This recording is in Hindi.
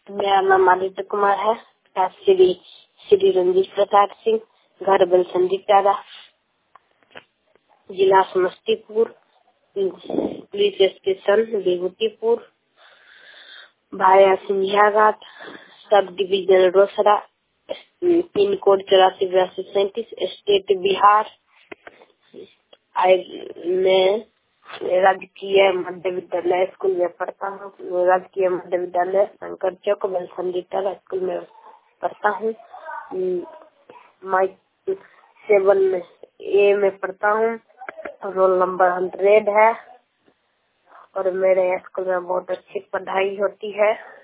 मेरा नाम आदित्य कुमार है। श्री श्री रंजीत प्रसाद सिंह, घर बलसंदी प्यारा, जिला समस्तीपुर, पुलिस स्टेशन विभूतिपुर, भाया Sindhia Ghat, sub division Rosera, pin code 848237, state Bihar. मैं राजकीय मध्य विद्यालय स्कूल में पढ़ता हूँ। राजकीय मध्य विद्यालय शंकर चौक बलसंदी प्यारा स्कूल में पढ़ता हूँ। मैं 7A में पढ़ता हूँ। रोल नंबर 100 है और मेरे स्कूल में बहुत अच्छी पढ़ाई होती है।